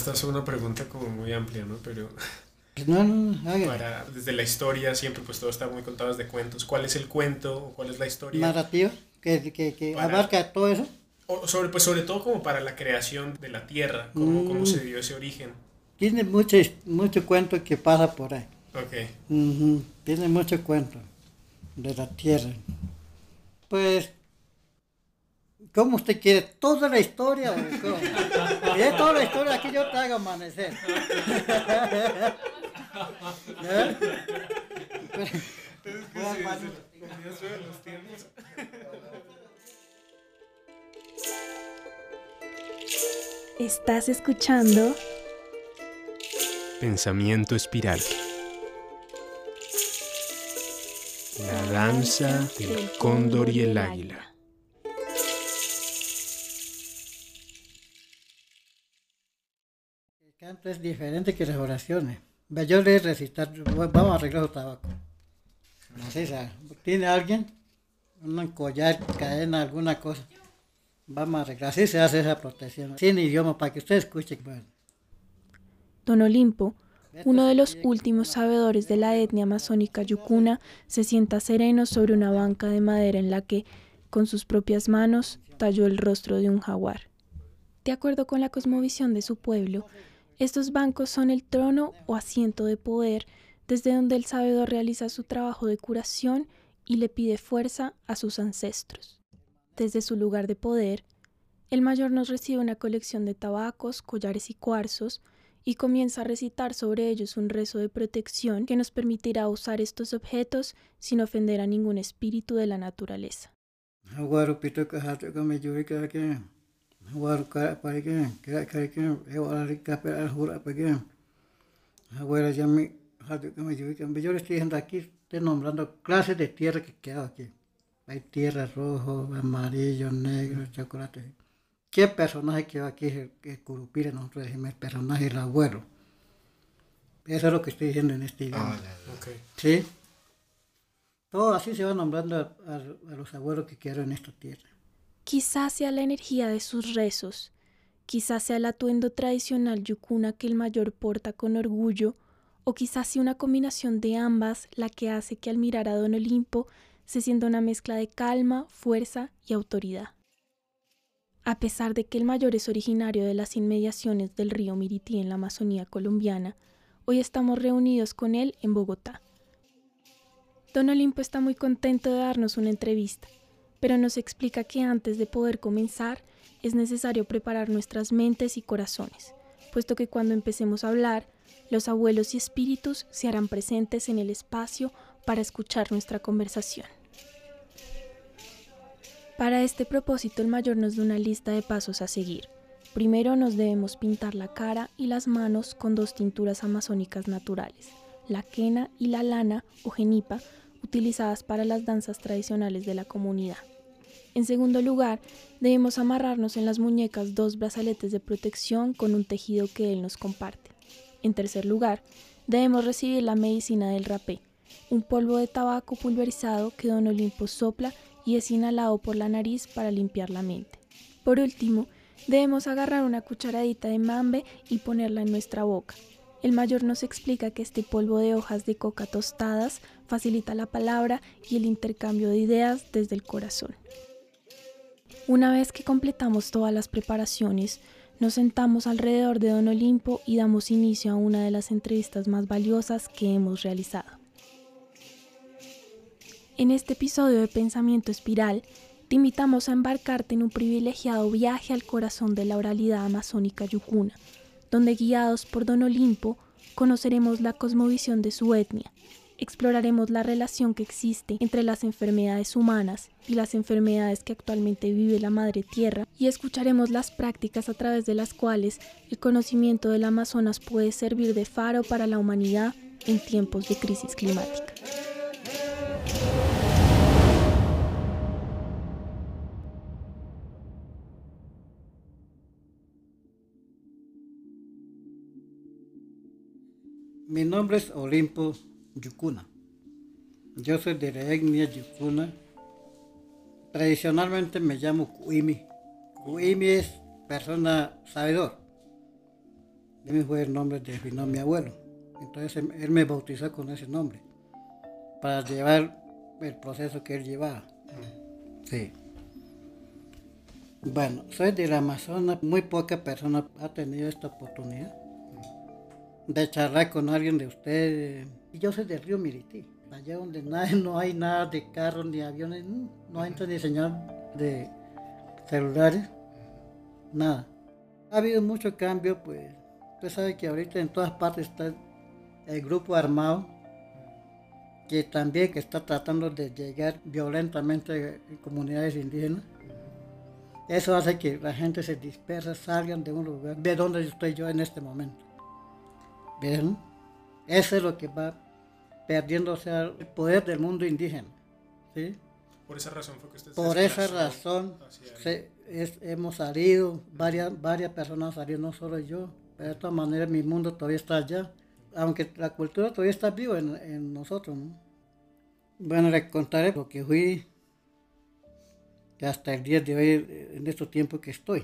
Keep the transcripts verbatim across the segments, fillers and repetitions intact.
esta es una pregunta como muy amplia, ¿no? Pero No, no, no, haga. para, desde la historia siempre pues todo está muy contado desde cuentos. ¿Cuál es el cuento o cuál es la historia Narrativa que, que, que para, abarca todo eso. o sobre, pues sobre todo como para la creación de la Tierra, cómo, cómo Mm, se dio ese origen? tiene mucho, mucho cuento que pasa por ahí. Ok. Ujú, tiene mucho cuento de la tierra. Pues, ¿cómo usted quiere? ¿Toda la historia o cómo? ¿Quiere toda la historia? Aquí yo te hago amanecer. ¿Eh? Es que Bueno, sí, bueno. es el comienzo de los tiempos. Estás escuchando Pensamiento espiral. La danza del cóndor y el águila. El canto es diferente que las oraciones. Ve, yo le recitar, vamos a arreglar su tabaco. Así sea, ¿tiene alguien? Un collar, cadena, alguna cosa. Vamos a arreglar, así se hace esa protección. Sin idioma, para que usted escuche. Bueno, Don Olimpo, esto uno se de los pide como últimos una sabedores de la etnia amazónica yucuna, se sienta sereno sobre una banca de madera en la que, con sus propias manos, talló el rostro de un jaguar. De acuerdo con la cosmovisión de su pueblo, estos bancos son el trono o asiento de poder desde donde el sabedor realiza su trabajo de curación y le pide fuerza a sus ancestros. Desde su lugar de poder, el mayor nos recibe una colección de tabacos, collares y cuarzos y comienza a recitar sobre ellos un rezo de protección que nos permitirá usar estos objetos sin ofender a ningún espíritu de la naturaleza. jaguar, pito, cajato, come lluvia, que que jaguar, cara, para que, que que que, ewa, rica, pero jura, para que, jaguar, ya me, jato, come lluvia, que yo le estoy diciendo aquí, estoy nombrando clases de tierra que queda aquí. Hay tierra rojo, amarillo, negro, chocolate. ¿Qué personaje quedó aquí? El, el curupira, nosotros decimos el personaje, el abuelo. Eso es lo que estoy diciendo en este idioma. Ah, ya, ya. Ok. ¿Sí? Todo así se va nombrando a, a, a los abuelos que quedaron en esta tierra. Quizás sea la energía de sus rezos, quizás sea el atuendo tradicional yucuna que el mayor porta con orgullo, o quizás sea una combinación de ambas la que hace que al mirar a Don Olimpo se sienta una mezcla de calma, fuerza y autoridad. A pesar de que el mayor es originario de las inmediaciones del río Mirití en la Amazonía colombiana, hoy estamos reunidos con él en Bogotá. Don Olimpo está muy contento de darnos una entrevista, pero nos explica que antes de poder comenzar es necesario preparar nuestras mentes y corazones, puesto que cuando empecemos a hablar, los abuelos y espíritus se harán presentes en el espacio para escuchar nuestra conversación. Para este propósito el mayor nos da una lista de pasos a seguir. Primero nos debemos pintar la cara y las manos con dos tinturas amazónicas naturales, la quena y la lana o genipa, utilizadas para las danzas tradicionales de la comunidad. En segundo lugar, debemos amarrarnos en las muñecas dos brazaletes de protección con un tejido que él nos comparte. En tercer lugar, debemos recibir la medicina del rapé, un polvo de tabaco pulverizado que Don Olimpo sopla y es inhalado por la nariz para limpiar la mente. Por último, debemos agarrar una cucharadita de mambe y ponerla en nuestra boca. El mayor nos explica que este polvo de hojas de coca tostadas facilita la palabra y el intercambio de ideas desde el corazón. Una vez que completamos todas las preparaciones, nos sentamos alrededor de Don Olimpo y damos inicio a una de las entrevistas más valiosas que hemos realizado. En este episodio de Pensamiento Espiral, te invitamos a embarcarte en un privilegiado viaje al corazón de la oralidad amazónica yucuna, donde guiados por Don Olimpo, conoceremos la cosmovisión de su etnia, exploraremos la relación que existe entre las enfermedades humanas y las enfermedades que actualmente vive la Madre Tierra y escucharemos las prácticas a través de las cuales el conocimiento del Amazonas puede servir de faro para la humanidad en tiempos de crisis climática. Mi nombre es Olimpo Yucuna. Yo soy de la etnia Yucuna. Tradicionalmente me llamo Cuimi. Cuimi es persona sabedor. Ese fue el nombre que definió mi abuelo. Entonces él, él me bautizó con ese nombre, para llevar el proceso que él llevaba. Sí. Bueno, soy del Amazonas, muy poca persona ha tenido esta oportunidad de charlar con alguien de ustedes. Yo soy del río Mirití, allá donde nadie, no hay nada de carros ni aviones, no hay ni señal de celulares, nada. Ha habido mucho cambio, pues usted sabe que ahorita en todas partes está el grupo armado, que también que está tratando de llegar violentamente en comunidades indígenas. Eso hace que la gente se dispersa, salgan de un lugar, de donde estoy yo en este momento. ¿Ven? Eso es lo que va perdiendo, o sea, el poder del mundo indígena. ¿Sí? Por esa razón fue que usted se Por esa desplazó razón hacia el- se- es- hemos salido, varias, varias personas han salido, no solo yo, pero de todas maneras mi mundo todavía está allá, aunque la cultura todavía está viva en, en nosotros, ¿no? Bueno, les contaré lo que fui hasta el día de hoy, en estos tiempos que estoy.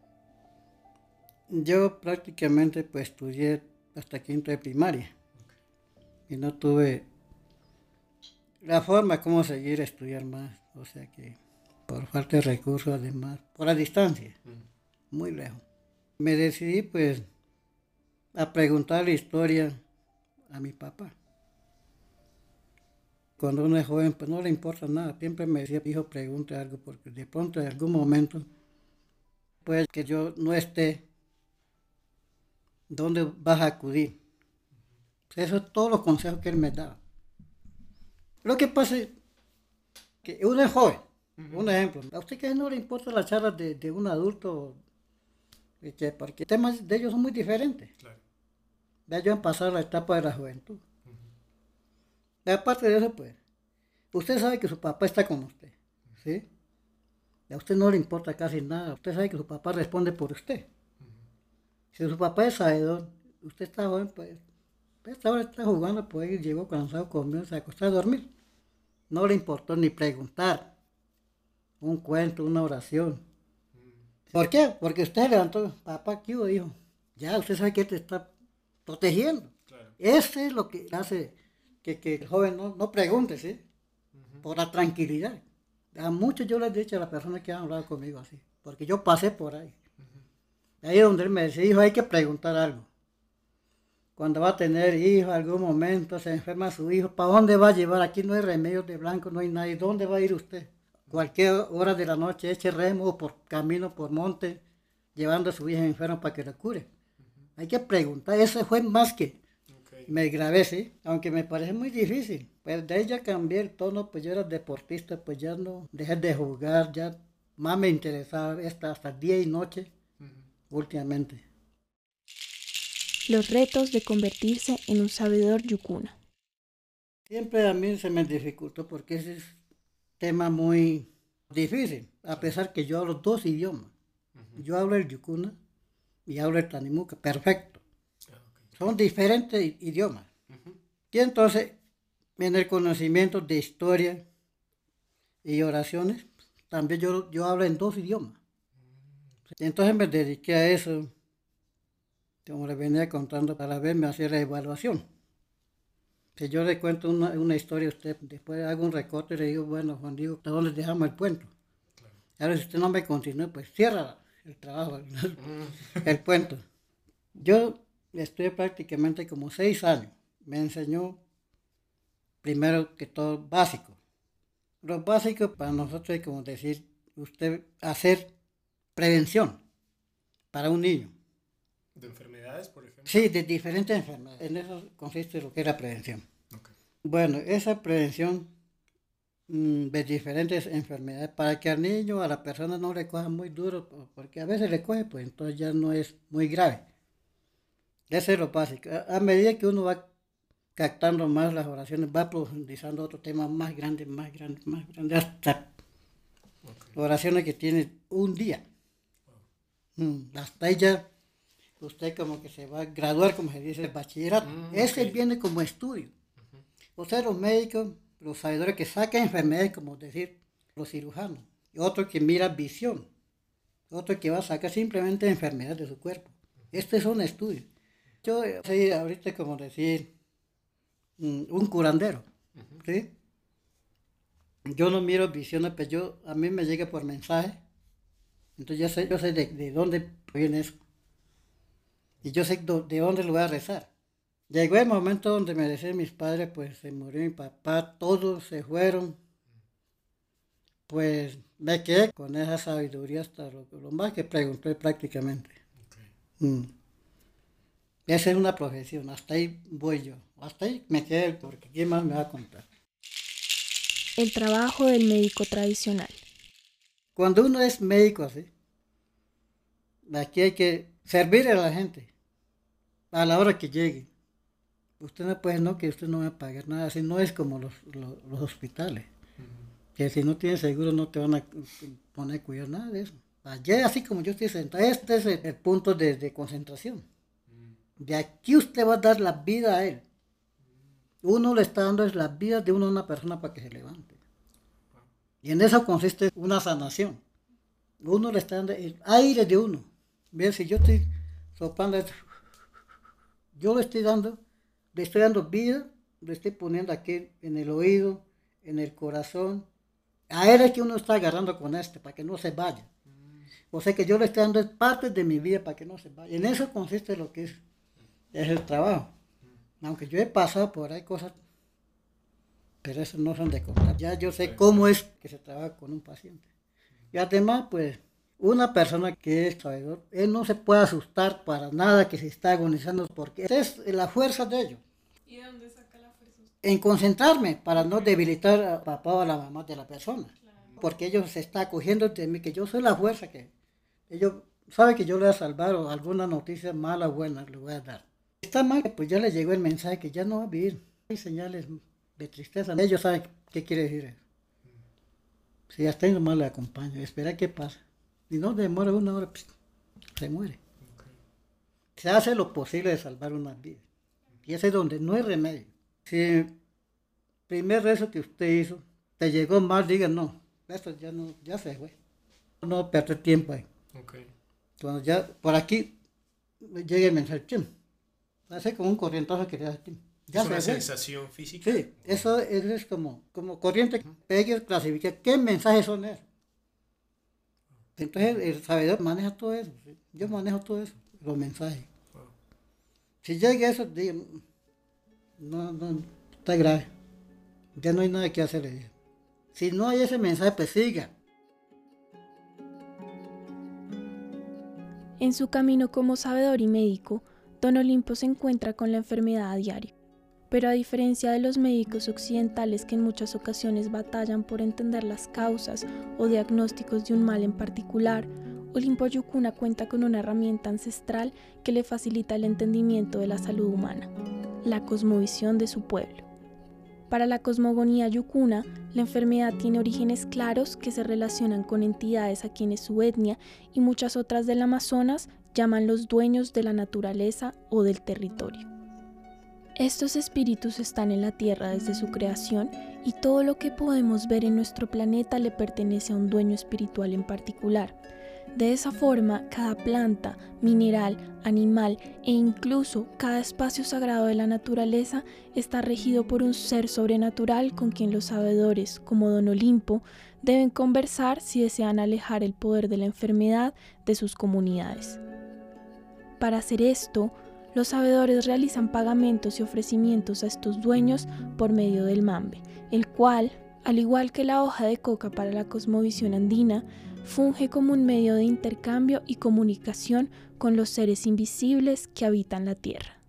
Yo prácticamente pues estudié hasta quinto de primaria y no tuve la forma como seguir a estudiar más, o sea que por falta de recursos además, por la distancia, muy lejos. Me decidí pues a preguntar la historia a mi papá. Cuando uno es joven pues no le importa nada, siempre me decía, hijo, pregunte algo porque de pronto en algún momento puede que yo no esté, ¿dónde vas a acudir? Eso es todos los consejos que él me daba. Lo que pasa es que uno es joven, uh-huh. Un ejemplo, a usted que no le importa las charlas de, de un adulto, porque temas de ellos son muy diferentes. Claro. Ya ellos han pasado la etapa de la juventud. Uh-huh. Y aparte de eso, pues, usted sabe que su papá está con usted, ¿sí? A usted no le importa casi nada, usted sabe que su papá responde por usted. Uh-huh. Si su papá es sabedor, usted está joven, pues, esta hora está jugando, pues llegó cansado, comió, se acostó a dormir. No le importó ni preguntar un cuento, una oración. ¿Por qué? Porque usted levantó, papá, ¿qué hubo, hijo? Ya, usted sabe que te está protegiendo. Claro. Eso es lo que hace que, que el joven no, no pregunte, ¿sí? Uh-huh. Por la tranquilidad. A muchos yo les he dicho a las personas que han hablado conmigo así, porque yo pasé por ahí. Uh-huh. Ahí es donde él me decía, hijo, hay que preguntar algo. Cuando va a tener hijos, algún momento se enferma su hijo, ¿para dónde va a llevar? Aquí no hay remedios de blanco, no hay nadie. ¿Dónde va a ir usted? Cualquier hora de la noche eche remo o por camino, por monte, llevando a su hija enferma para que la cure. Uh-huh. Hay que preguntar, eso fue más que okay. Me grabé, sí, aunque me parece muy difícil. Pues de ahí ya cambié el tono, pues yo era deportista, pues ya no dejé de jugar, ya más me interesaba hasta, hasta día y noche, uh-huh. Últimamente. Los retos de convertirse en un sabedor yukuna. Siempre a mí se me dificultó porque ese es tema muy difícil, a pesar que yo hablo dos idiomas. Uh-huh. Yo hablo el yukuna y hablo el tanimuca, perfecto. Uh, okay. Son diferentes idiomas. Uh-huh. Y entonces, en el conocimiento de historia y oraciones, también yo, yo hablo en dos idiomas. Uh-huh. Entonces me dediqué a eso. Como les venía contando, a la vez me hacía la evaluación. Si yo le cuento una, una historia a usted, después hago un recorte y le digo, bueno, Juan Diego, ¿hasta dónde dejamos el puente? Claro. Ahora si usted no me continúa, pues cierra el trabajo, el, el puente. Yo estuve prácticamente como seis años. Me enseñó, primero que todo, básico. Lo básico para nosotros es como decir, usted hacer prevención para un niño. ¿De enfermedades, por ejemplo? Sí, de diferentes enfermedades. En eso consiste lo que es la prevención. Okay. Bueno, esa prevención mmm, de diferentes enfermedades, para que al niño, a la persona no le coja muy duro, porque a veces le coge, pues entonces ya no es muy grave. Eso es lo básico. A, a medida que uno va captando más las oraciones, va profundizando otros temas más grandes, más grandes, más grandes, hasta okay. Oraciones que tienen un día. Wow. Mm, hasta ahí ya usted como que se va a graduar, como se dice, el bachillerato. Mm, Ese okay. Viene como estudio. Uh-huh. O sea, los médicos, los sabedores que sacan enfermedades, como decir, los cirujanos. Y otro que mira visión. Otro que va a sacar simplemente enfermedades de su cuerpo. Uh-huh. Este es un estudio. Yo soy ahorita como decir un curandero, uh-huh. ¿Sí? Yo no miro visiones, pero yo, a mí me llega por mensaje. Entonces yo sé, yo sé de, de dónde viene eso. Y yo sé do, de dónde lo voy a rezar. Llegó el momento donde me decían mis padres, pues se murió mi papá, todos se fueron. Pues me quedé con esa sabiduría hasta lo, lo más que pregunté prácticamente. Okay. Mm. Esa es una profesión, hasta ahí voy yo. Hasta ahí me quedé, porque ¿quién más me va a contar? El trabajo del médico tradicional. Cuando uno es médico así, aquí hay que servir a la gente a la hora que llegue. Usted no puede, no, que usted no va a pagar nada, así no es como los, los, los hospitales. Uh-huh. Que si no tienes seguro no te van a poner a cuidar nada de eso. Allá, así como yo estoy sentado, este es el, el punto de, de concentración. Uh-huh. De aquí usted va a dar la vida a él. Uno le está dando es la vida de uno a una persona para que se levante. Y en eso consiste una sanación. Uno le está dando el aire de uno. Vean, si yo estoy soplando, yo le estoy dando, le estoy dando vida, le estoy poniendo aquí en el oído, en el corazón. A él es que uno está agarrando con este, para que no se vaya. O sea que yo le estoy dando parte de mi vida para que no se vaya. En eso consiste lo que es, es el trabajo. Aunque yo he pasado por ahí cosas, pero eso no son de contar. Ya yo sé cómo es que se trabaja con un paciente. Y además, pues, una persona que es sabedor, él no se puede asustar para nada que se está agonizando, porque es la fuerza de ellos. ¿Y de dónde saca la fuerza? En concentrarme para no debilitar a papá o a la mamá de la persona. Claro. Porque ellos se están acogiendo de mí, que yo soy la fuerza que ellos saben que yo le voy a salvar o alguna noticia mala o buena le voy a dar. Está mal, pues ya les llegó el mensaje que ya no va a vivir. Hay señales de tristeza. Ellos saben qué quiere decir eso. Si ya está mal le acompaño, espera qué pasa. Y no demora una hora, pues, se muere. Okay. Se hace lo posible de salvar una vida. Y ese es donde no hay remedio. Si el primer rezo que usted hizo te llegó mal, diga no, esto ya no, ya se fue. No perder tiempo ahí. Okay. Cuando ya por aquí llega el mensaje, chim, hace como un corrientazo que le da chim. ¿Es una sensación física? Sí, eso es, es como, como corriente, pegue, clasifica, ¿qué mensajes son esos? Entonces el sabedor maneja todo eso, ¿sí? Yo manejo todo eso, los mensajes. Wow. Si llega eso, digo, no, no, está grave, ya no hay nada que hacer. Si no hay ese mensaje, pues siga. En su camino como sabedor y médico, Don Olimpo se encuentra con la enfermedad a diario. Pero a diferencia de los médicos occidentales que en muchas ocasiones batallan por entender las causas o diagnósticos de un mal en particular, Olimpo Yukuna cuenta con una herramienta ancestral que le facilita el entendimiento de la salud humana, la cosmovisión de su pueblo. Para la cosmogonía yukuna, la enfermedad tiene orígenes claros que se relacionan con entidades a quienes su etnia y muchas otras del Amazonas llaman los dueños de la naturaleza o del territorio. Estos espíritus están en la Tierra desde su creación y todo lo que podemos ver en nuestro planeta le pertenece a un dueño espiritual en particular. De esa forma, cada planta, mineral, animal e incluso cada espacio sagrado de la naturaleza está regido por un ser sobrenatural con quien los sabedores, como Don Olimpo, deben conversar si desean alejar el poder de la enfermedad de sus comunidades. Para hacer esto, los sabedores realizan pagamentos y ofrecimientos a estos dueños por medio del mambe, el cual, al igual que la hoja de coca para la cosmovisión andina, funge como un medio de intercambio y comunicación con los seres invisibles que habitan la tierra.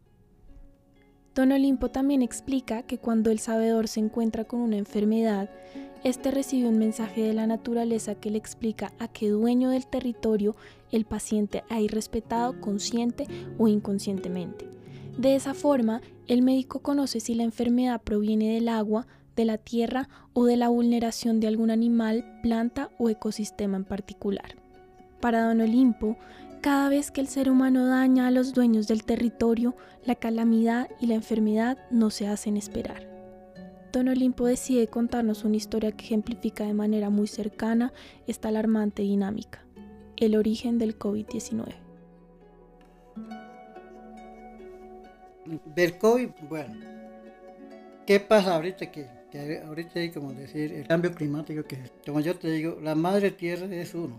Don Olimpo también explica que cuando el sabedor se encuentra con una enfermedad, este recibe un mensaje de la naturaleza que le explica a qué dueño del territorio el paciente ha irrespetado consciente o inconscientemente. De esa forma, el médico conoce si la enfermedad proviene del agua, de la tierra o de la vulneración de algún animal, planta o ecosistema en particular. Para Don Olimpo, cada vez que el ser humano daña a los dueños del territorio, la calamidad y la enfermedad no se hacen esperar. Don Olimpo decide contarnos una historia que ejemplifica de manera muy cercana esta alarmante dinámica, el origen del COVID diecinueve. Del COVID, bueno, ¿qué pasa ahorita que, que ahorita hay como decir el cambio climático que como yo te digo, la madre tierra es uno.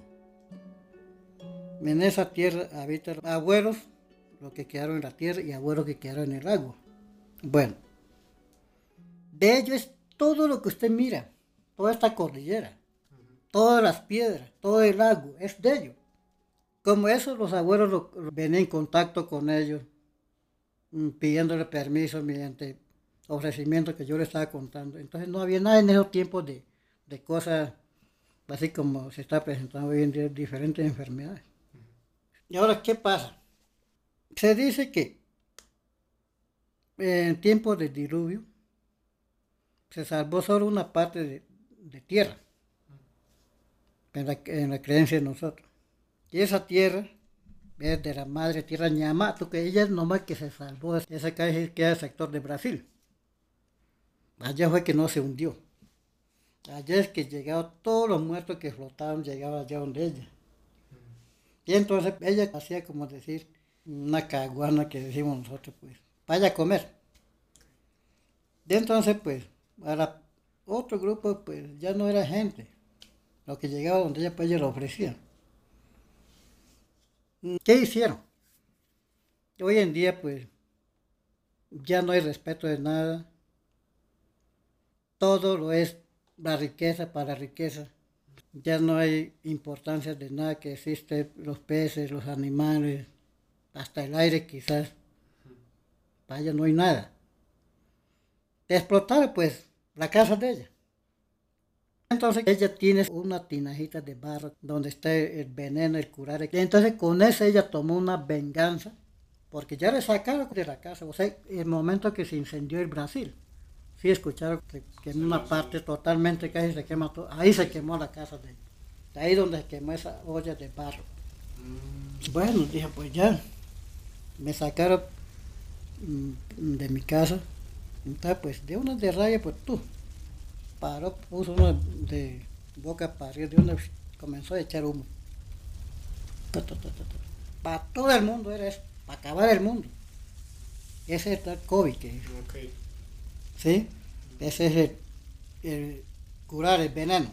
En esa tierra habitan abuelos, los que quedaron en la tierra y abuelos que quedaron en el agua. Bueno, de ello es todo lo que usted mira, toda esta cordillera, todas las piedras, todo el agua, es de ellos. Como eso, los abuelos lo, lo venían en contacto con ellos, pidiéndole permiso mediante ofrecimientos que yo les estaba contando. Entonces no había nada en esos tiempos de, de cosas así como se está presentando hoy en día, diferentes enfermedades. Y ahora, ¿qué pasa? Se dice que en tiempos de diluvio se salvó solo una parte de, de tierra, en la, en la creencia de nosotros. Y esa tierra es de la madre tierra Ñamato, que ella es nomás que se salvó. Esa calle queda en el sector de Brasil. Allá fue que no se hundió. Allá es que llegaban todos los muertos que flotaban, llegaban allá donde ella. Y entonces ella hacía como decir una caguana que decimos nosotros, pues, vaya a comer. Y entonces, pues, para otro grupo, pues, ya no era gente. Lo que llegaba donde ella, pues, ella lo ofrecía. ¿Qué hicieron? Hoy en día, pues, ya no hay respeto de nada. Todo lo es la riqueza para la riqueza. Ya no hay importancia de nada que existe, los peces, los animales, hasta el aire quizás. Para ella no hay nada. De explotar, pues, la casa de ella. Entonces ella tiene una tinajita de barro donde está el veneno, el curare. Y entonces con eso ella tomó una venganza, porque ya le sacaron de la casa. O sea, el momento que se incendió el Brasil, sí escucharon que, que en una parte totalmente casi se quema todo. Ahí se quemó la casa de ella. De ahí donde se quemó esa olla de barro. Mm. Bueno, dije, pues ya, me sacaron mm, de mi casa. Entonces, pues de una de raya, pues tú. Paró, puso uno de boca para arriba, de una comenzó a echar humo. Para todo el mundo era eso, para acabar el mundo. Ese es el COVID que es. Okay. ¿Sí? Ese es el, el curar el veneno.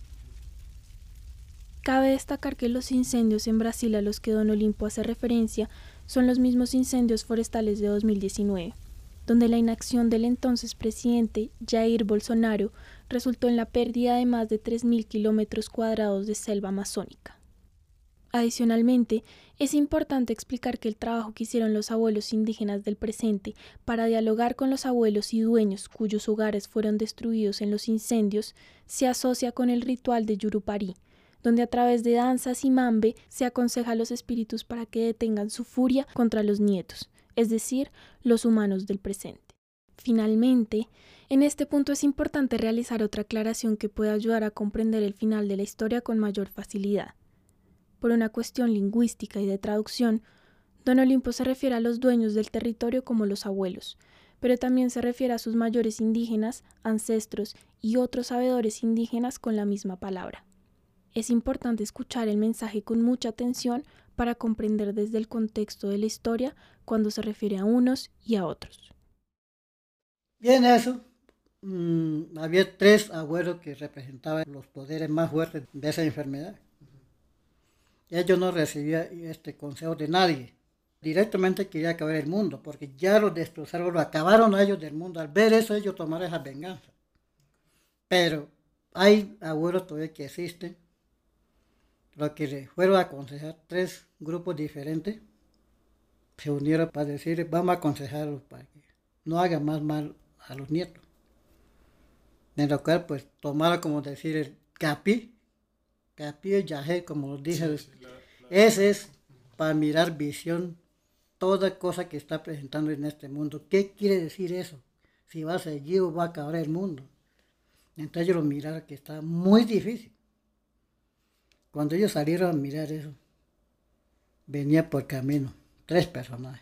Cabe destacar que los incendios en Brasil a los que Don Olimpo hace referencia son los mismos incendios forestales de dos mil diecinueve, donde la inacción del entonces presidente Jair Bolsonaro resultó en la pérdida de más de tres mil kilómetros cuadrados de selva amazónica. Adicionalmente, es importante explicar que el trabajo que hicieron los abuelos indígenas del presente para dialogar con los abuelos y dueños cuyos hogares fueron destruidos en los incendios se asocia con el ritual de Yurupari, donde a través de danzas y mambe se aconseja a los espíritus para que detengan su furia contra los nietos, es decir, los humanos del presente. Finalmente, en este punto es importante realizar otra aclaración que puede ayudar a comprender el final de la historia con mayor facilidad. Por una cuestión lingüística y de traducción, Don Olimpo se refiere a los dueños del territorio como los abuelos, pero también se refiere a sus mayores indígenas, ancestros y otros sabedores indígenas con la misma palabra. Es importante escuchar el mensaje con mucha atención para comprender desde el contexto de la historia cuando se refiere a unos y a otros. Bien, eso. Mmm, había tres abuelos que representaban los poderes más fuertes de esa enfermedad. Ellos no recibían este consejo de nadie. Directamente quería acabar el mundo, porque ya lo destrozaron, lo acabaron a ellos del mundo. Al ver eso, ellos tomaron esa venganza. Pero hay abuelos todavía que existen, los que le fueron a aconsejar, tres grupos diferentes, se unieron para decir, vamos a aconsejarlos para que no hagan más mal a los nietos. En lo cual, pues, tomaron como decir el capi, capi y yajé, como lo dije. Sí, sí, la, la... Ese es para mirar visión, toda cosa que está presentando en este mundo. ¿Qué quiere decir eso? Si va a seguir o va a acabar el mundo. Entonces ellos lo miraron que está muy difícil. Cuando ellos salieron a mirar eso, venía por camino tres personajes.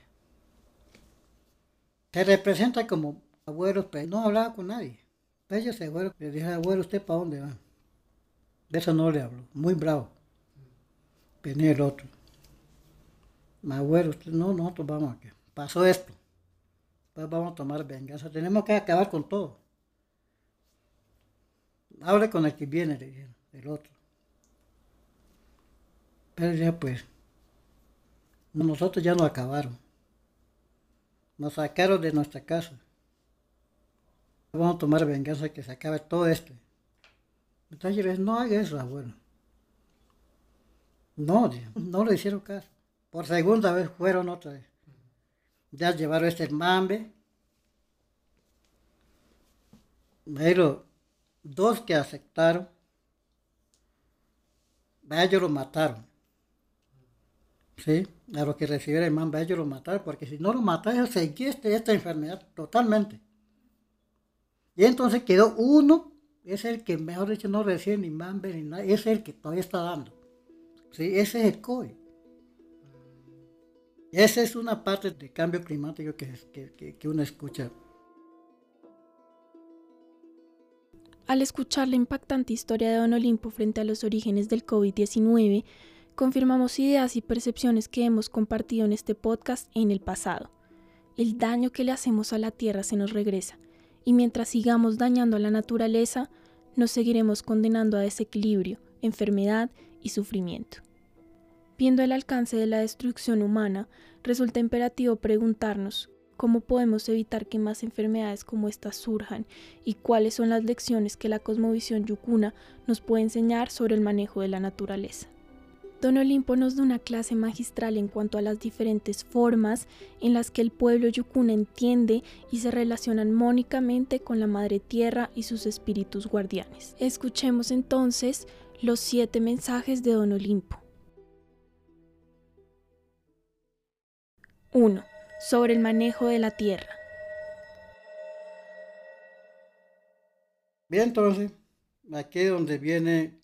Se representa como abuelos, pero no hablaba con nadie. Ellos se fueron, le dije, abuelo, ¿usted para dónde va? De eso no le habló, muy bravo. Venía el otro. Mi abuelo, usted, no, nosotros vamos aquí. Pasó esto. pues vamos a tomar venganza, tenemos que acabar con todo. Hable con el que viene, le dijeron, el otro. Pero ya pues, nosotros ya nos acabaron. Nos sacaron de nuestra casa. Vamos a tomar venganza que se acabe todo esto. Entonces yo les dije, no haga eso, abuelo. No, no le hicieron caso. Por segunda vez fueron otra vez. Ya llevaron este mambe. Pero dos que aceptaron, a ellos lo mataron. ¿Sí? A los que recibieron el mambe, a ellos lo mataron, porque si no lo mataron, seguía este, esta enfermedad totalmente. Y entonces quedó uno, es el que mejor dicho no recibe ni mambe ni nada, es el que todavía está dando. ¿Sí? Ese es el COVID. Esa es una parte del cambio climático que, que, que, que uno escucha. Al escuchar la impactante historia de Don Olimpo frente a los orígenes del COVID diecinueve, confirmamos ideas y percepciones que hemos compartido en este podcast en el pasado. El daño que le hacemos a la tierra se nos regresa, y mientras sigamos dañando a la naturaleza, nos seguiremos condenando a desequilibrio, enfermedad y sufrimiento. Viendo el alcance de la destrucción humana, resulta imperativo preguntarnos cómo podemos evitar que más enfermedades como estas surjan y cuáles son las lecciones que la cosmovisión yucuna nos puede enseñar sobre el manejo de la naturaleza. Don Olimpo nos da una clase magistral en cuanto a las diferentes formas en las que el pueblo yucuna entiende y se relaciona armónicamente con la Madre Tierra y sus espíritus guardianes. Escuchemos entonces los siete mensajes de Don Olimpo. uno. Sobre el manejo de la tierra. Bien, entonces, aquí es donde vienen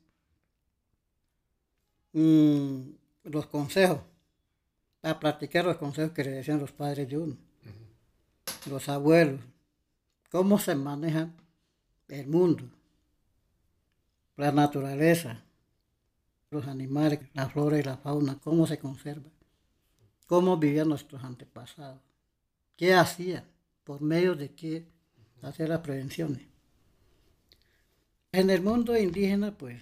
mmm, los consejos, a practicar los consejos que le decían los padres de uno, uh-huh. Los abuelos, cómo se maneja el mundo, la naturaleza, los animales, la flora y la fauna, cómo se conserva. Cómo vivían nuestros antepasados, qué hacían, por medio de qué hacer las prevenciones. En el mundo indígena, pues,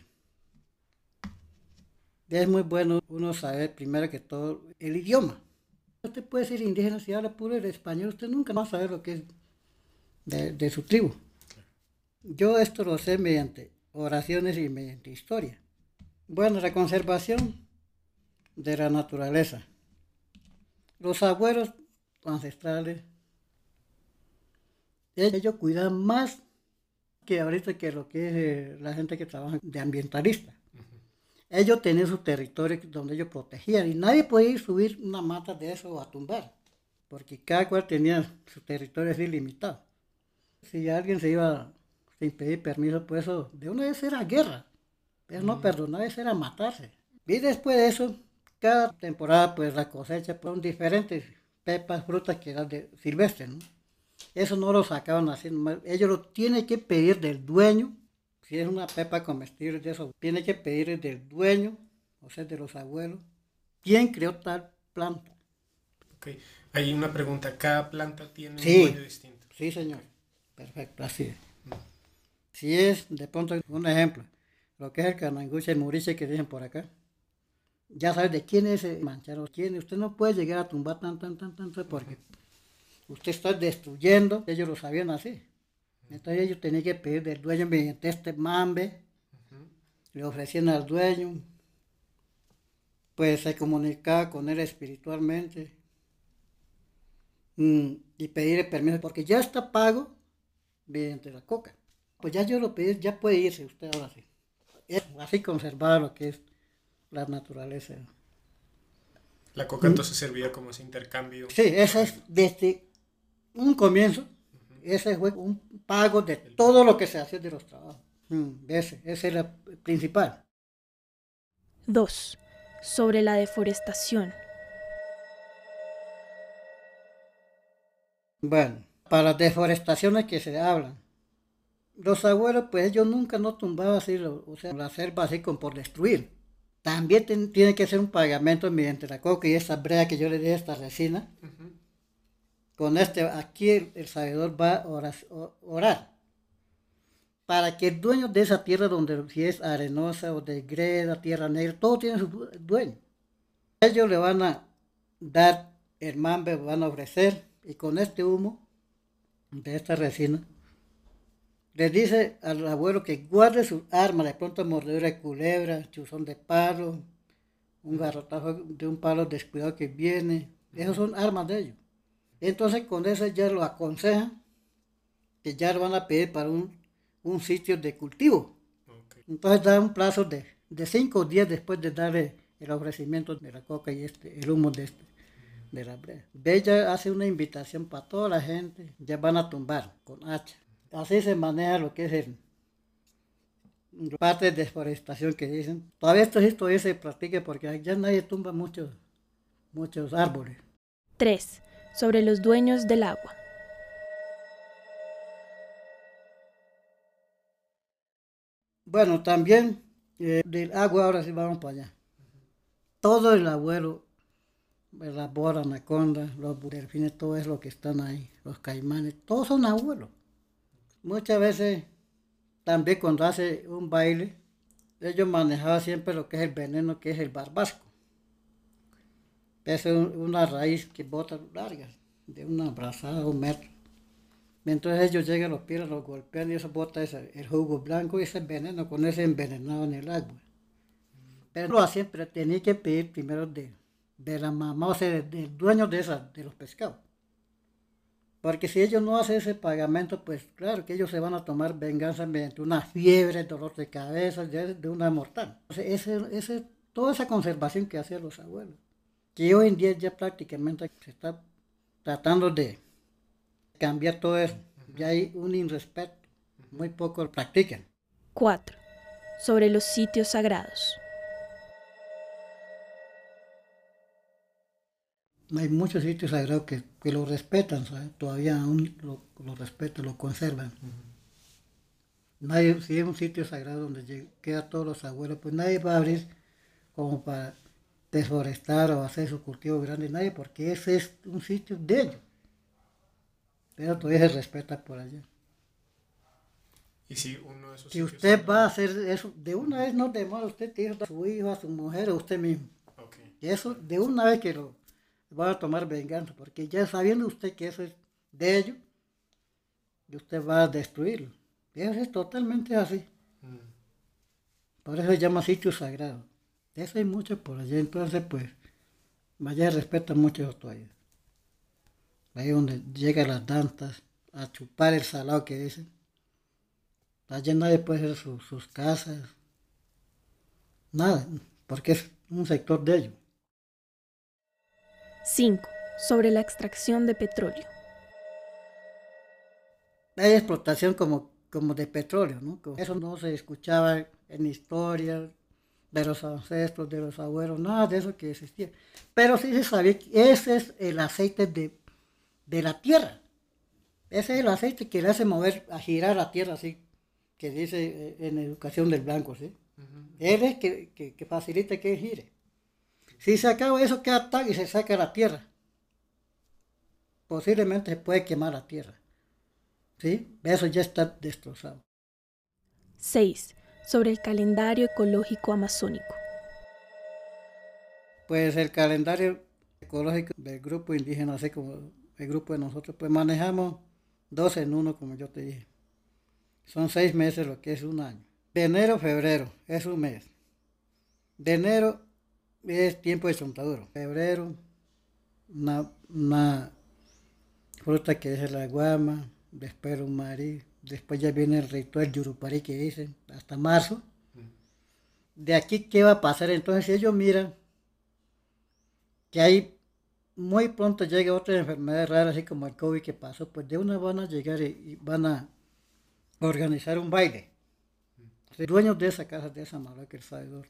es muy bueno uno saber primero que todo el idioma. Usted puede ser indígena, si habla puro el español, usted nunca va a saber lo que es de, de su tribu. Yo esto lo sé mediante oraciones y mediante historia. Bueno, la conservación de la naturaleza. Los abuelos ancestrales, ellos cuidan más que ahorita que lo que es eh, la gente que trabaja de ambientalista. Uh-huh. Ellos tenían su territorio donde ellos protegían y nadie podía ir subir una mata de eso o a tumbar, porque cada cual tenía su territorio así limitado. Si alguien se iba sin pedir permiso, pues eso de una vez era guerra, pero uh-huh. No perdonar, eso era matarse. Y después de eso, cada temporada pues la cosecha son diferentes pepas, frutas que eran de silvestres, ¿no? Eso no lo sacaban así nomás. Ellos lo tienen que pedir del dueño. Si es una pepa comestible de eso, tiene que pedir del dueño, o sea, de los abuelos. ¿Quién creó tal planta? Ok, hay una pregunta. ¿Cada planta tiene sí, un dueño distinto? Sí, señor. Perfecto, así es. Mm. Si es, de pronto, un ejemplo, lo que es el cananguche, el muriche que dicen por acá. Ya sabes de quién es ese mancharo, quién. Usted no puede llegar a tumbar tan, tan, tan, tan, porque usted está destruyendo. Ellos lo sabían así. Entonces ellos tenían que pedir del dueño mediante este mambe. Uh-huh. Le ofrecían al dueño. Pues se comunicaba con él espiritualmente. Mm, y pedirle permiso, porque ya está pago mediante la coca. Pues ya yo lo pedí, ya puede irse usted ahora sí. Es así conservar lo que es la naturaleza. La coca entonces servía como ese intercambio. Sí, ese es desde un comienzo, uh-huh. Ese fue un pago de todo lo que se hacía de los trabajos. Mm, ese, ese era el principal. dos. Sobre la deforestación. Bueno, para las deforestaciones que se hablan, los abuelos, pues ellos nunca no tumbaban así, o sea, la selva así como por destruir. También ten, tiene que ser un pagamento mediante la coca y esa brea que yo le di a esta resina. Uh-huh. con este, aquí el, el sabedor va a orar, orar, para que el dueño de esa tierra, donde si es arenosa o de greda, tierra negra, todo tiene su dueño. Ellos le van a dar el mambe, van a ofrecer, y con este humo de esta resina, le dice al abuelo que guarde sus armas, de pronto mordedura de culebra, chuzón de palo, un garrotazo de un palo descuidado que viene, esas son armas de ellos. Entonces con eso ya lo aconsejan que ya lo van a pedir para un, un sitio de cultivo. Okay. Entonces da un plazo de, de cinco días después de darle el ofrecimiento de la coca y este, el humo de este, de la brea. Bella hace una invitación para toda la gente, ya van a tumbar con hacha. Así se maneja lo que es el parte de deforestación que dicen. Todavía esto, esto se practica porque ya nadie tumba muchos, muchos árboles. tres. Sobre los dueños del agua. Bueno, también eh, del agua, ahora sí vamos para allá. Todo el abuelo, la bora, anaconda, los delfines, todo es lo que están ahí, los caimanes, todos son abuelos. Muchas veces, también cuando hace un baile, ellos manejaban siempre lo que es el veneno, que es el barbasco. Es una raíz que bota larga, de una brazada, un metro. Mientras ellos llegan, los pies los golpean y eso bota ese, el jugo blanco y ese veneno, con ese envenenado en el agua. Pero siempre tenía que pedir primero de, de la mamá, o sea, del de dueño de, esa, de los pescados. Porque si ellos no hacen ese pagamento, pues claro que ellos se van a tomar venganza mediante una fiebre, dolor de cabeza, de, de una mortal. O sea, ese, ese, toda esa conservación que hacían los abuelos, que hoy en día ya prácticamente se está tratando de cambiar todo eso. Ya hay un irrespeto, muy poco lo practican. cuatro. Sobre los sitios sagrados. Hay muchos sitios sagrados que, que lo respetan, ¿sabes? Todavía aún lo, lo respetan, lo conservan. Uh-huh. Nadie, si es un sitio sagrado donde quedan todos los abuelos, pues nadie va a abrir como para desforestar o hacer su cultivo grande, nadie, porque ese es un sitio de ellos. Pero todavía se respeta por allá. Y si uno de esos si usted va a hacer eso, de una vez no demora, usted tiene a su hijo, a su mujer, o usted mismo. Okay. Y eso de una vez que lo va a tomar venganza, porque ya sabiendo usted que eso es de ellos, y usted va a destruirlo. Y eso es totalmente así. Mm. Por eso se llama sitio sagrado. Eso hay mucho por allá, entonces pues, allá respetan mucho eso todavía. Ahí donde llegan las dantas a chupar el salado que dicen. Allá nadie puede hacer su, sus casas, nada, porque es un sector de ellos. cinco. Sobre la extracción de petróleo. Hay explotación como, como de petróleo, ¿no? Eso no se escuchaba en historia de los ancestros, de los abuelos, nada de eso que existía. Pero sí se sabía que ese es el aceite de, de la tierra. Ese es el aceite que le hace mover, a girar la tierra así, que dice en educación del blanco, ¿sí? Uh-huh. Él es que, que, que facilita que gire. Si se acaba eso, queda tal y se saca la tierra. Posiblemente se puede quemar la tierra. ¿Sí? Eso ya está destrozado. seis. Sobre el calendario ecológico amazónico. Pues el calendario ecológico del grupo indígena, así como el grupo de nosotros, pues manejamos dos en uno, como yo te dije. Son seis meses lo que es un año. De enero a febrero es un mes. De enero es tiempo de chontaduro. Febrero, una, una fruta que es la guama, después un marí, después ya viene el ritual yurupari que dicen, hasta marzo. De aquí, ¿qué va a pasar? Entonces, si ellos miran que hay, muy pronto llega otra enfermedad rara, así como el COVID que pasó, pues de una van a llegar y, y van a organizar un baile. Los dueños de esa casa, de esa mala que el sabedor.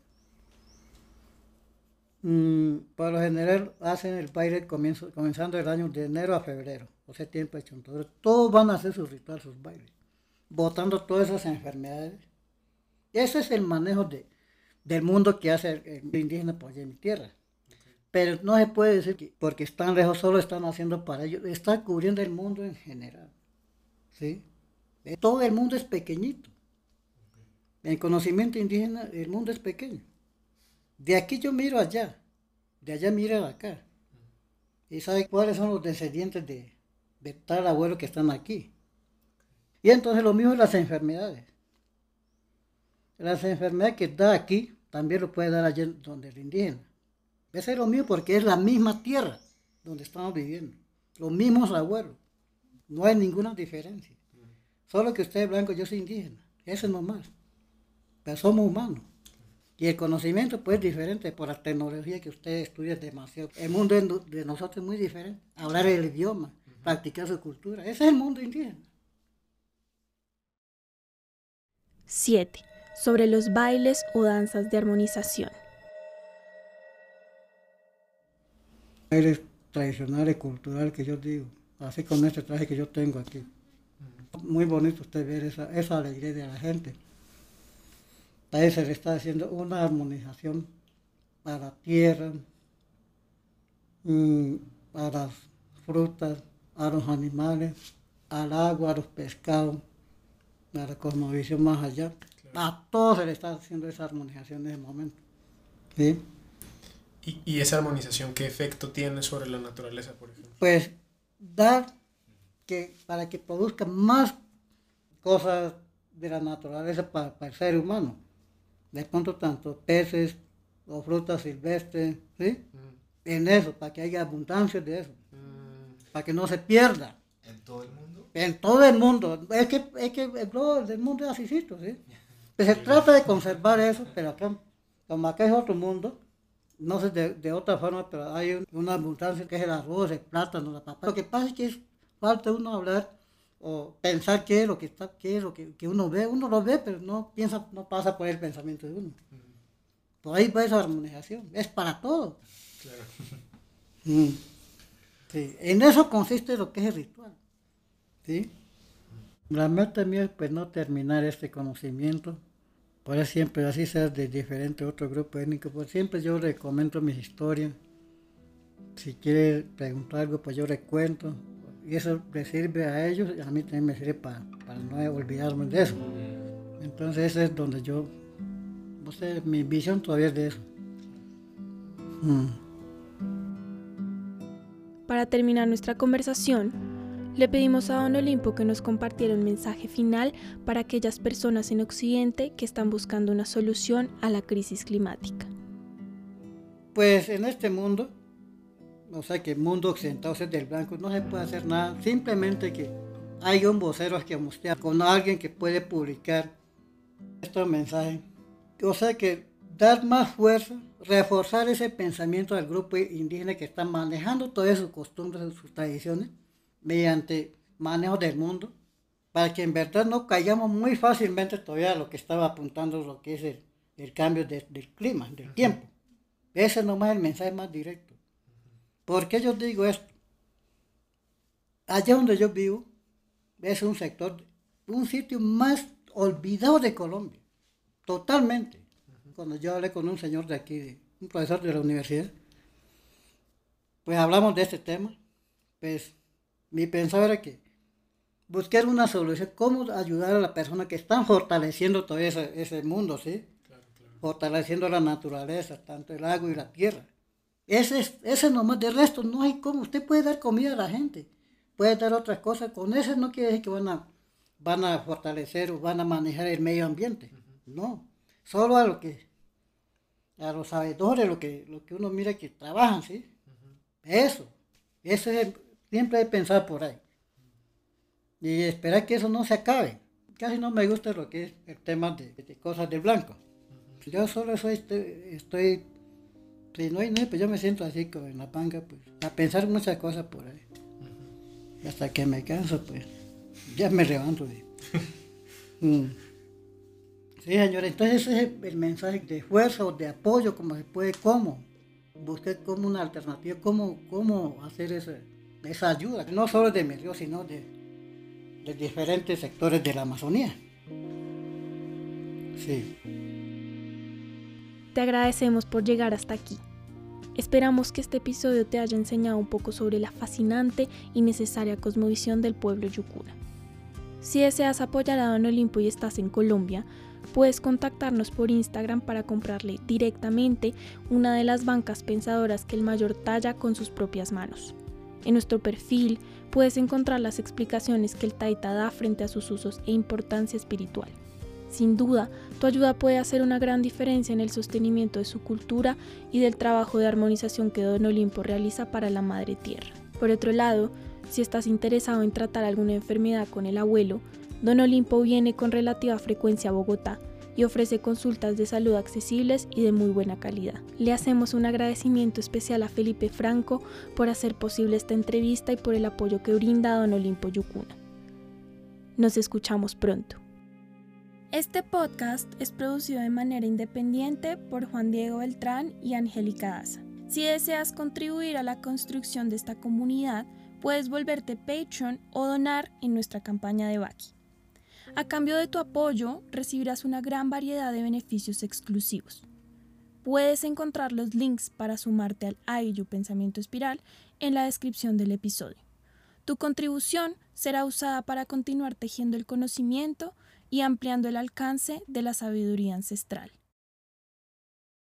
Mm, por lo general hacen el baile comienzo, comenzando el año de enero a febrero, o sea, tiempo de chontaduro. Todos van a hacer su ritual, sus bailes, botando todas esas enfermedades. Ese es el manejo de, del mundo que hace el, el indígena por allá en mi tierra. Okay. pero no se puede decir que porque están lejos solo están haciendo para ellos, están cubriendo el mundo en general, ¿sí? Todo el mundo es pequeñito. En conocimiento indígena el mundo es pequeño. De aquí yo miro allá, de allá miro acá. Y sabe cuáles son los descendientes de, de tal abuelo que están aquí. Y entonces lo mismo es las enfermedades. Las enfermedades que da aquí, también lo puede dar allá donde el indígena. Ese es lo mismo porque es la misma tierra donde estamos viviendo. Los mismos abuelos. No hay ninguna diferencia. Solo que usted es blanco, yo soy indígena. Eso es nomás. Pero somos humanos. Y el conocimiento pues es diferente por la tecnología que usted estudia demasiado. El mundo de nosotros es muy diferente. Hablar el idioma, practicar su cultura. Ese es el mundo indígena. siete. Sobre los bailes o danzas de armonización. Bailes tradicionales, culturales que yo digo, así con este traje que yo tengo aquí. Muy bonito usted ver esa, esa alegría de la gente. Ahí se le está haciendo una armonización a la tierra, a las frutas, a los animales, al agua, a los pescados, a la cosmovisión más allá. A todo se le está haciendo esa armonización en ese momento. ¿Sí? ¿Y, ¿Y esa armonización qué efecto tiene sobre la naturaleza, por ejemplo? Pues dar que para que produzca más cosas de la naturaleza para, para el ser humano. De pronto tanto peces o frutas silvestres, ¿sí? Mm. En eso, para que haya abundancia de eso. Mm. Para que no se pierda. ¿En todo el mundo? En todo el mundo. Es que, es que el globo del mundo es así, ¿sí? Pues se trata de conservar eso, pero acá, como acá es otro mundo, no sé de, de otra forma, pero hay una abundancia que es el arroz, el plátano, la papa. Lo que pasa es que es falta uno hablar o pensar qué es lo que está, qué es lo que, que uno ve. Uno lo ve, pero no piensa, no pasa por el pensamiento de uno. Mm. Por ahí va esa armonización, es para todo. Claro. Mm. Sí. En eso consiste lo que es el ritual. ¿Sí? La meta mía es pues no terminar este conocimiento, por eso siempre así sea de diferente otro grupo étnico, pues siempre yo le comento mis historias. Si quiere preguntar algo, pues yo le cuento. Y eso le sirve a ellos y a mí también me sirve para, para no olvidarme de eso. Entonces ese es donde yo, no sé, mi visión todavía es de eso. Mm. Para terminar nuestra conversación, le pedimos a Don Olimpo que nos compartiera un mensaje final para aquellas personas en Occidente que están buscando una solución a la crisis climática. Pues en este mundo, o sea que el mundo occidental, o sea, del blanco, no se puede hacer nada, simplemente que hay un vocero que usted, con alguien que puede publicar estos mensajes, o sea que dar más fuerza, reforzar ese pensamiento del grupo indígena que está manejando todas sus costumbres, sus tradiciones, mediante manejo del mundo, para que en verdad no caigamos muy fácilmente todavía a lo que estaba apuntando lo que es el, el cambio de, del clima, del tiempo. Ese nomás es el mensaje más directo. ¿Por qué yo digo esto? Allá donde yo vivo es un sector, un sitio más olvidado de Colombia, totalmente. Cuando yo hablé con un señor de aquí, un profesor de la universidad, pues hablamos de este tema, pues mi pensado era que buscar una solución, cómo ayudar a las personas que están fortaleciendo todo ese, ese mundo, ¿sí? Claro, claro. Fortaleciendo la naturaleza, tanto el agua y la tierra. Ese es, ese nomás, de resto no hay cómo. Usted puede dar comida a la gente, puede dar otras cosas, con eso no quiere decir que van a, van a fortalecer o van a manejar el medio ambiente, uh-huh. No, solo a lo que, a los sabedores, lo que, lo que uno mira que trabajan, ¿sí? Uh-huh. Eso, eso es el, siempre hay que pensar por ahí. Y esperar que eso no se acabe. Casi no me gusta lo que es el tema de, de cosas del blanco. Uh-huh. Yo solo soy, estoy, estoy, si no hay nada, pues yo me siento así como en la banca, pues, a pensar muchas cosas por ahí. Uh-huh. Y hasta que me canso, pues, ya me levanto. mm. Sí, señora, entonces ese es el mensaje de fuerza o de apoyo, como se puede, cómo, buscar como una alternativa, cómo, cómo hacer ese, esa ayuda, no solo de mi río, sino de, de diferentes sectores de la Amazonía. Sí. Te agradecemos por llegar hasta aquí. Esperamos que este episodio te haya enseñado un poco sobre la fascinante y necesaria cosmovisión del pueblo Yukuna. Si deseas apoyar a Don Olimpo y estás en Colombia, puedes contactarnos por Instagram para comprarle directamente una de las bancas pensadoras que el mayor talla con sus propias manos. En nuestro perfil puedes encontrar las explicaciones que el taita da frente a sus usos e importancia espiritual. Sin duda, tu ayuda puede hacer una gran diferencia en el sostenimiento de su cultura y del trabajo de armonización que Don Olimpo realiza para la Madre Tierra. Por otro lado, si estás interesado en tratar alguna enfermedad con el abuelo, Don Olimpo viene con relativa frecuencia a Bogotá y ofrece consultas de salud accesibles y de muy buena calidad. Le hacemos un agradecimiento especial a Felipe Franco por hacer posible esta entrevista y por el apoyo que brinda a Don Olimpo Yukuna. Nos escuchamos pronto. Este podcast es producido de manera independiente por Juan Diego Beltrán y Angélica Daza. Si deseas contribuir a la construcción de esta comunidad, puedes volverte Patreon o donar en nuestra campaña de Baki. A cambio de tu apoyo, recibirás una gran variedad de beneficios exclusivos. Puedes encontrar los links para sumarte al A I Y U Pensamiento Espiral en la descripción del episodio. Tu contribución será usada para continuar tejiendo el conocimiento y ampliando el alcance de la sabiduría ancestral.